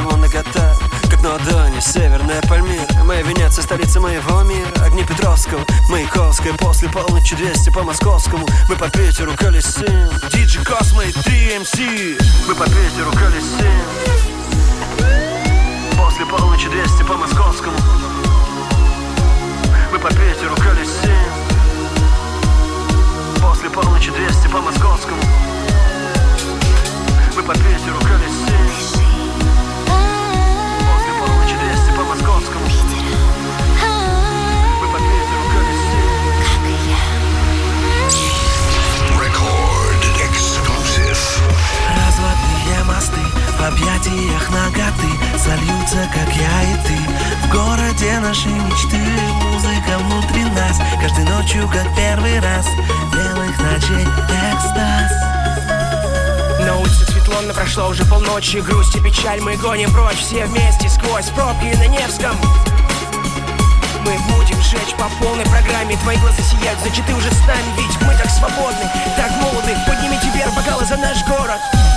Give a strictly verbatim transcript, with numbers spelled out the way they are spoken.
его нагота, как на ладони северная Пальмира. Моя Венеция, столица моего мира. Огни Петровского, Маяковская. После полночи двести по московскому. Мы по Питеру колесим. Диджей Космо и три эм си. Мы по Питеру колесим. После полночи двести по московскому. Мы по Питеру колесим. После полночи двести по московскому. Мы по Питеру колесим. После полночи двести по московскому. Мы по Питеру колесим. Record exclusive. Разводные мосты в объятиях наготы сольются, как я и ты. В городе нашей мечты музыка внутри нас. Каждой ночью, как первый раз. Белых ночей экстаз. На улице светло, но прошло уже полночи. Грусть и печаль мы гоним прочь. Все вместе сквозь пробки на Невском. Мы будем жечь по полной программе. Твои глаза сияют, значит ты уже с нами. Ведь мы так свободны, так молоды. Поднимите вверх бокалы за наш город.